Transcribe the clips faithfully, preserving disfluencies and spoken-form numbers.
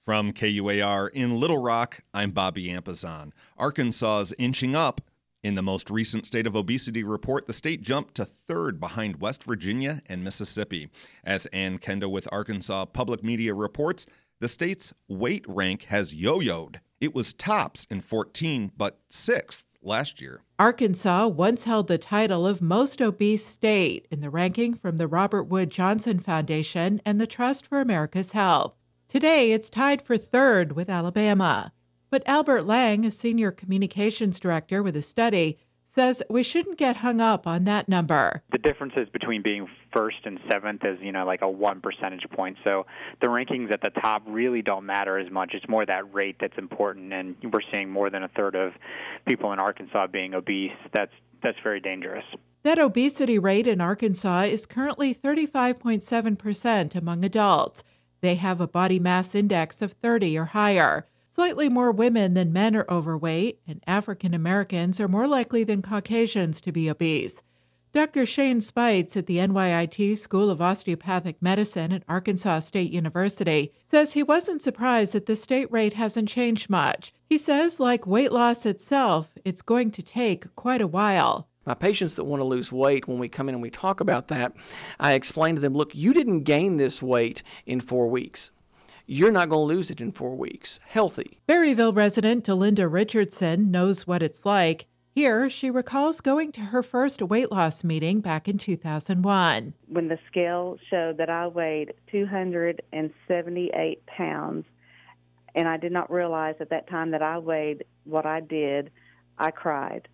From K U A R in Little Rock, I'm Bobby Ampazon. Arkansas is inching up. In the most recent State of Obesity report, the state jumped to third behind West Virginia and Mississippi. As Ann Kenda with Arkansas Public Media reports, the state's weight rank has yo-yoed. It was tops in fourteen, but sixth last year. Arkansas once held the title of most obese state in the ranking from the Robert Wood Johnson Foundation and the Trust for America's Health. Today, it's tied for third with Alabama. But Albert Lang, a senior communications director with a study, says we shouldn't get hung up on that number. The differences between being first and seventh is, you know, like a one percentage point. So the rankings at the top really don't matter as much. It's more that rate that's important, and we're seeing more than a third of people in Arkansas being obese. That's that's very dangerous. That obesity rate in Arkansas is currently thirty-five point seven percent among adults. They have a body mass index of thirty or higher. Slightly more women than men are overweight, and African Americans are more likely than Caucasians to be obese. Doctor Shane Spites at the N Y I T School of Osteopathic Medicine at Arkansas State University says he wasn't surprised that the state rate hasn't changed much. He says, like weight loss itself, it's going to take quite a while. My patients that want to lose weight, when we come in and we talk about that, I explain to them, look, you didn't gain this weight in four weeks. You're not going to lose it in four weeks, healthy. Berryville resident Delinda Richardson knows what it's like. Here, she recalls going to her first weight loss meeting back in two thousand one. When the scale showed that I weighed two hundred seventy-eight pounds, and I did not realize at that time that I weighed what I did, I cried.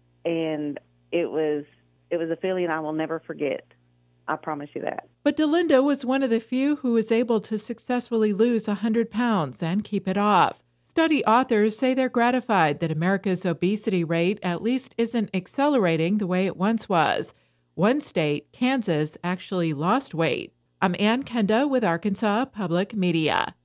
And it was it was a feeling I will never forget. I promise you that. But Delinda was one of the few who was able to successfully lose one hundred pounds and keep it off. Study authors say they're gratified that America's obesity rate at least isn't accelerating the way it once was. One state, Kansas, actually lost weight. I'm Ann Kenda with Arkansas Public Media.